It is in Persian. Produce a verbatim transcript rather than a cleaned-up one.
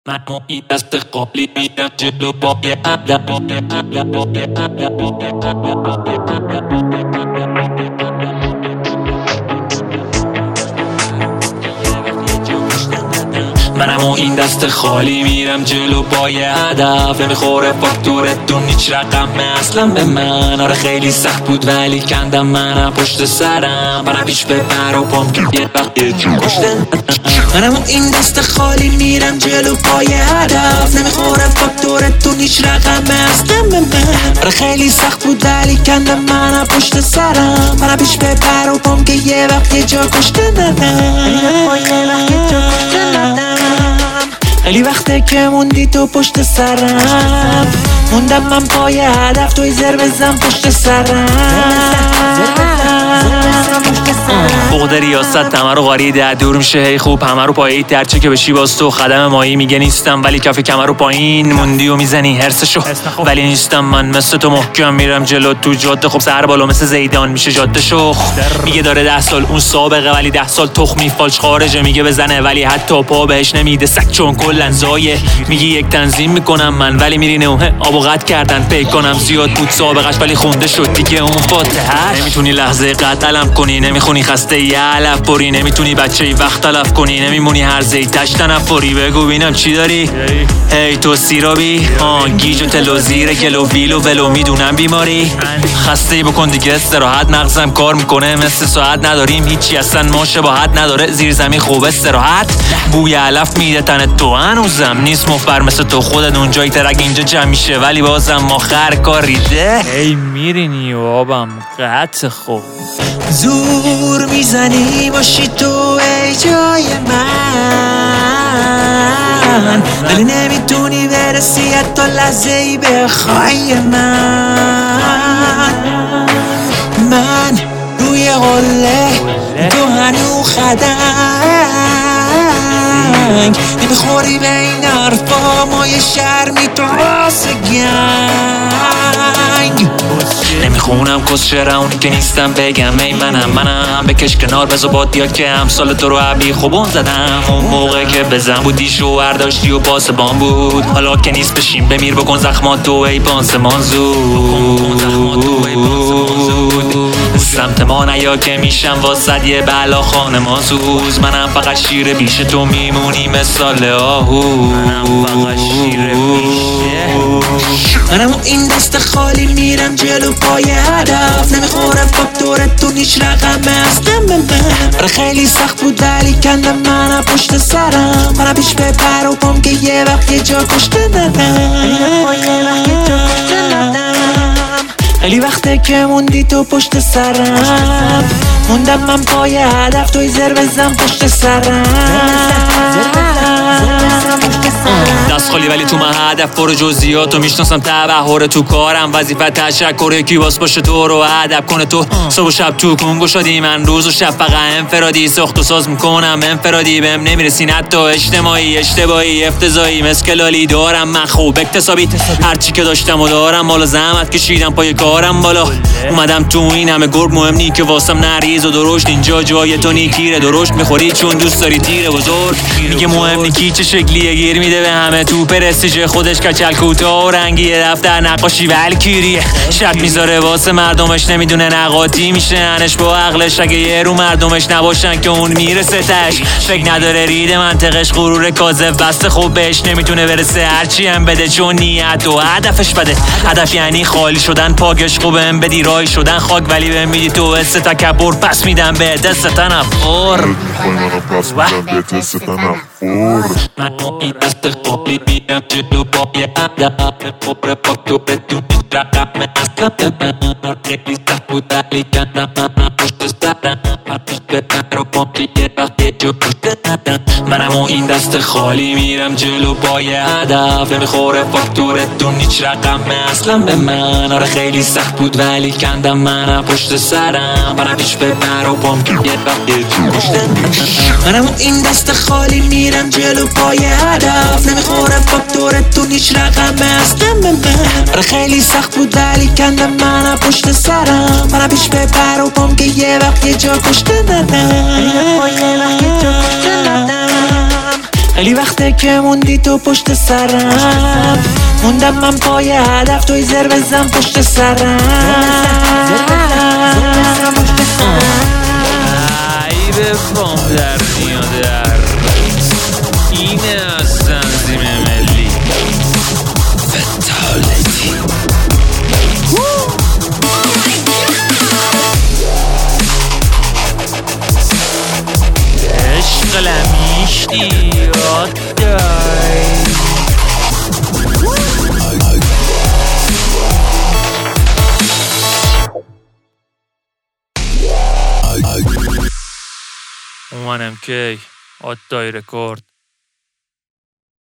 من این دست قابلی میرم جلو با یه عدد منم و این دست خالی میرم جلو با یه هدف نمیخوره فاکتورتون هیچ رقم اصلا به من. آره خیلی سخت بود ولی کندم منم پشت سرم منم پیش ببر و پام که یه وقت یه جو کشتن. منم و این دست خالی میرم جلو با یه هدف نمیخوره فاکتورتون هیچ رقم اصلا به من. آره خیلی سخت بود ولی کندم منم پشت سرم منم پیش ببر و پام که یه وقت یه جا کشتن. خیلی وقته که موندی تو پشت سرم موندم من پای هدف توی زر بزن پشت سرم. بغد ریاست همه رو غاریده دور میشه هی خوب همه رو پایید درچه که بشی باز تو خدم مایی میگه نیستم ولی کف کمر رو پایین موندی و میزنی هرسشو ولی نیستم من مثل تو محکم میرم جلو تو جاده. خب سر بالا مثل زیدان میشه جاده شو میگه داره ده سال اون سابقه ولی ده سال تخمی فالش خارجه میگه بزنه ولی حتی پا بهش نمیده سگ چون کلن زایه. میگی یک تنظیم میکنم من ولی میری نه آب و قطع کردن پی کنم زیاد بود سابقش ولی خونده شد دیگه اون فاتحه. نمیتونی لحظه قطع علم کنی نمیخونی خسته یه علف بری نمیتونی بچه ای وقت تلف کنی نمیمونی هر زی تشت نفری بگو بینم چی داری هی تو سیرابی ها گیج و تلو زیر گلو ویلو ولو میدونم بیماری خسته ای بکن دیگه استراحت مغزم کار میکنه مثل ساعت نداریم هیچی اصلا ما شباهت نداره زیر زمین خوب استراحت بوی علف میده تن تو هنوزم نیست مفر مثل تو خودت اونجایی ترک اینجا جمع میشه ولی بازم آخر کار ریده هی میرینی و آبم قطع خوب زور میزنی باشی تو ای جای من ولی نمیتونی برسی حتی لحظه ای بخوای من. من روی قله تو هنو خدنگ نمیخوری به این حرفا ما یه شرمی تو راس گنگ نمیخونم کس شعره اونی که نیستم بگم ای منم منم بکش کنار بزا بادیا که همسال تو رو عبی خوبون زدم اون موقع که بزن بودی شوهر داشتی و پاسبان بود حالا که نیست بشیم بمیر بکن زخمات تو ای پانسمان زود سمت ما نیا که میشم واسد یه بلا خانمان سوز منم فقط شیر بیش تو میمونی مثال آهو منم فقط شیر بیشه منم این دست خالی میرم جلو پای هدف نمیخوره فاکتورتون هیچ رقم اصلا به من. آره خیلی سخت بود ولی کندم منم پشت سرم منم پیش بپر و پام که یه وقت یه جا کشته ندم. خیلی وقته که موندی تو پشت سرم موندم من پای هدف توی زر بزن پشت سرم. دست خالی ولی تو من هدف پر جزئیاتو میشناسم تبحر تو کارم وظیفه تشکر یکی واس باشه تو رو ادب کنه تو صبح و شب تو کنگو شدی من روز و شب فقط انفرادی ساخت و ساز میکنم انفرادی بهم نمیرسین حتی اجتماعی اشتباهی افتضاحی مسکلالی دارم من خوب اکتسابی هرچی که داشتم و دارم مال زحمت کشیدم پای کارم بالا اومدم تو این همه گرگ مهم نی که واسم نریز و درشت اینجا جای تو نیکیره درشت میخوری چون دوست داری تیره بزرگ میگه مهم نی کی چه شکلیه گیر میده به همه تو پرستیژ خودش کچل کوتاه و رنگی دفتر نقاشی والکیریه شک میذاره واسه مردمش نمیدونه نقاطی میشه انش با عقلش اگه یه رو مردمش نباشن که اون میرسه تش فکر نداره رید منطقش غرور کاذب بسته خوب بهش نمیتونه برسه هرچی هم بده چون نیت و هدفش بده هدف یعنی خالی شدن پاکش خوبه بدی رای شدن خاک ولی بهم میدی تو حس تکبر پس میدم به دست تنفر من این دست قابلی میرم جلو با یه عدد نمیخوره فاکتورتون هیچ رقم اصلا به من. خیلی سخت بود ولی کندم منم پشت سرم پیش ببر و پام که یه وقت یه جو کشته ندم. منم و این دست خالی میرم جلو با یه هدف نمیخوره فاکتورتون هیچ رقم اصلا به من. آره خیلی سخت بود ولی کندم منم پشت سرم منم پیش ببر و پام که یه وقت یه جو کشته ندم. منم و این دست خالی میرم جلو پای هدف نمیخوره فاکتورتون هیچ رقم اصلا به من. آره خیلی سخت بود ولی کندم منم پشت سرم منم پیش ببر و پام که یه وقت یه جا کشته ندم. خیلی وقته که موندی تو پشت سرم، موندم من پای هدف توی زر بزن پشت سرم. ای به پام در میادر، اینه از تنظیم ملی فتالتی. عشق لمیشتی یاد دای اومنم که آت دای رکورد.